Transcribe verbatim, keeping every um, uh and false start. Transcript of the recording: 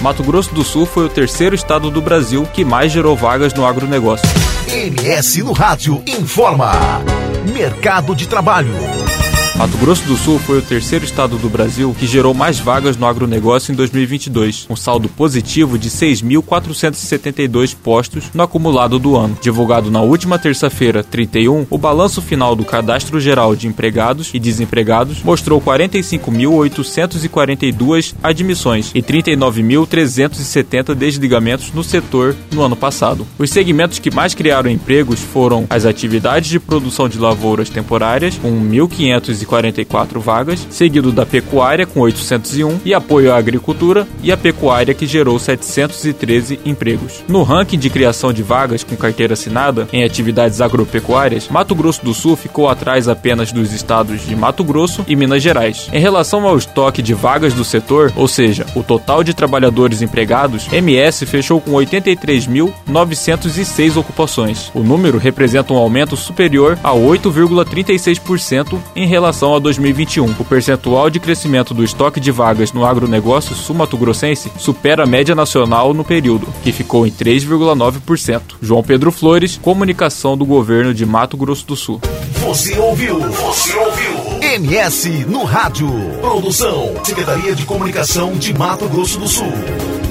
Mato Grosso do Sul foi o terceiro estado do Brasil que mais gerou vagas no agronegócio. M S no Rádio informa. Mercado de trabalho. Mato Grosso do Sul foi o terceiro estado do Brasil que gerou mais vagas no agronegócio em dois mil e vinte e dois, um saldo positivo de seis mil quatrocentos e setenta e dois postos no acumulado do ano. Divulgado na última terça-feira, trinta e um, o balanço final do Cadastro Geral de Empregados e Desempregados mostrou quarenta e cinco mil oitocentos e quarenta e duas admissões e trinta e nove mil trezentos e setenta desligamentos no setor no ano passado. Os segmentos que mais criaram empregos foram as atividades de produção de lavouras temporárias, com mil quinhentos e quarenta e quatro vagas, seguido da pecuária com oitocentos e um e apoio à agricultura e a pecuária que gerou setecentos e treze empregos. No ranking de criação de vagas com carteira assinada em atividades agropecuárias, Mato Grosso do Sul ficou atrás apenas dos estados de Mato Grosso e Minas Gerais. Em relação ao estoque de vagas do setor, ou seja, o total de trabalhadores empregados, M S fechou com oitenta e três mil novecentos e seis ocupações. O número representa um aumento superior a oito vírgula trinta e seis por cento em relação a dois mil e vinte e um. O percentual de crescimento do estoque de vagas no agronegócio sul-mato-grossense supera a média nacional no período, que ficou em três vírgula nove por cento. João Pedro Flores, comunicação do governo de Mato Grosso do Sul. Você ouviu? Você ouviu? M S no Rádio. Produção, Secretaria de Comunicação de Mato Grosso do Sul.